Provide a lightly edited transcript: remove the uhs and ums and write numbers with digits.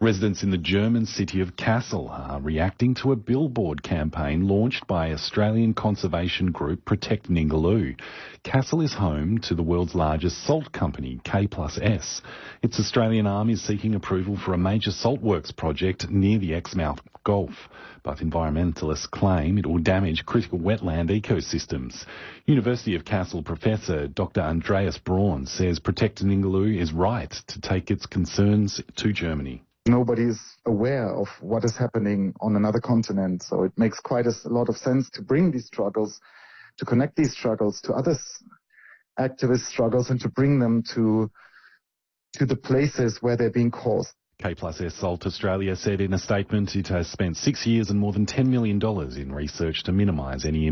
Residents in the German city of Kassel are reacting to a billboard campaign launched by Australian conservation group Protect Ningaloo. Kassel is home to the world's largest salt company, K+S. Its Australian arm is seeking approval for a major saltworks project near the Exmouth Gulf, but environmentalists claim it will damage critical wetland ecosystems. University of Kassel professor Dr. Andreas Braun says Protect Ningaloo is right to take its concerns to Germany. Nobody is aware of what is happening on another continent, so it makes quite a lot of sense to bring these struggles, to connect these struggles to other activist struggles and to bring them to the places where they're being caused. K+S Salt Australia said in a statement it has spent 6 years and more than $10 million in research to minimise any